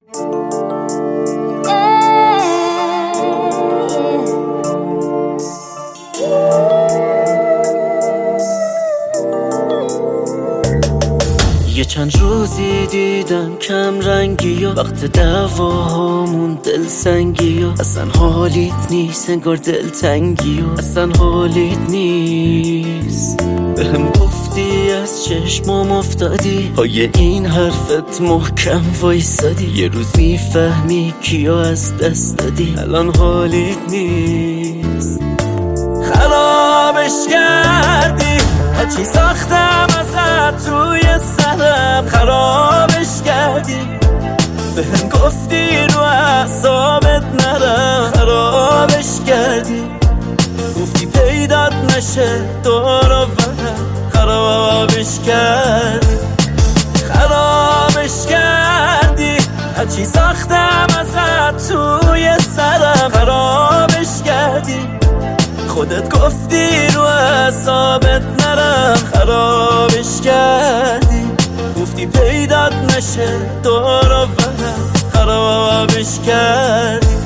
یه چند روزی دیدم کم رنگی و وقت دعواهامون دل سنگی و اصلا حالیت نیست، انگار دل تنگی و اصلا حالیت نیست. بهم گفتی از چشمام افتادی، پای این حرفت محکم وایسادی، یه روز میفهمی کیو از دست دادی، الان حالیت نیست. خرابش کردی هرچی ساختم ازت توی سرم، خرابش کردی بهم گفتی رو اعصابت نرم، خرابش کردی گفتی پیدات نشه دور و برم، خرابش کردی. خرابش کردی هرچی ساختم ازت توی سرم، خرابش کردی خودت گفتی رو اعصابت نرم، خرابش کردی گفتی پیدات نشه دور و برم، خرابش کردی.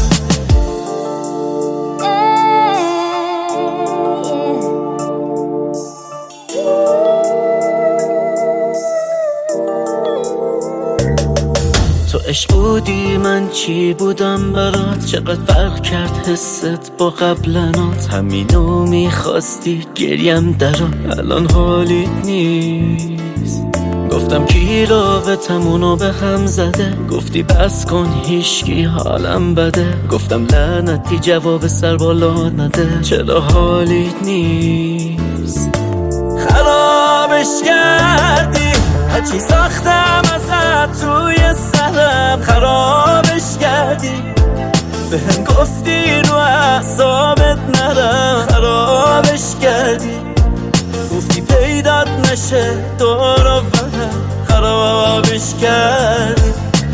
تو عشق بودی من چی بودم برات، چقدر فرق کرد حست با قبلنات، همینو میخواستی گریم درات، الان حالیت نیست. گفتم کی رابطمونو به هم زده، گفتی بس کن هیچکی حالم بده، گفتم لعنتی جواب سر بالا نده، چرا حالیت نیست. خرابش کردی هرچی ساختم ازت توی سرم، خرابش کردی بهم گفتی رو اعصابت نرم، خرابش کردی گفتی پیدات نشه دور و برم، خرابش کردی.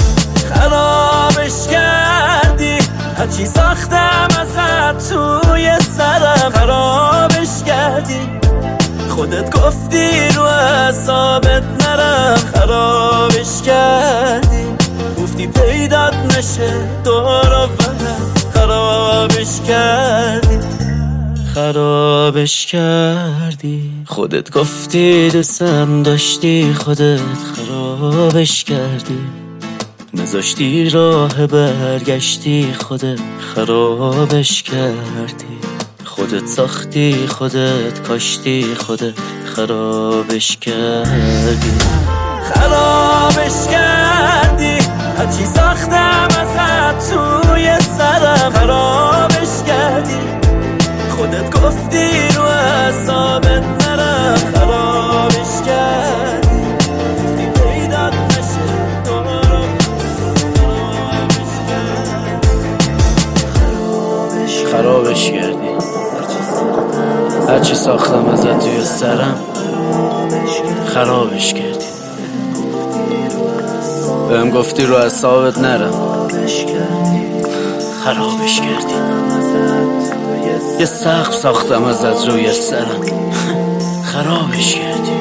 خرابش کردی هرچی ساختم ازت توی سرم، خرابش کردی خودت گفتی رو اعصابت نرم، خرابش کردی گفتی پیدات نشه دور و برم، خرابش کردی. خرابش کردی خودت گفتی دوستم داشتی، خودت خرابش کردی نذاشتی راه برگشتی، خودت خرابش کردی. خودت ساختی خودت کاشتی، خودت خرابش کردی. خرابش کردی هرچی ساختم ازت توی سرم، خرابش کردی خودت گفتی رو اعصابت نرم، خرابش کردی گفتی پیدات نشه دور و خرابش کردی. هرچی ساختم ازت توی سرم، خرابش کردی بهم گفتی رو اعصابت نرم، خرابش کردی. یه سقف ساختم ازت روی سرم، خرابش کردی.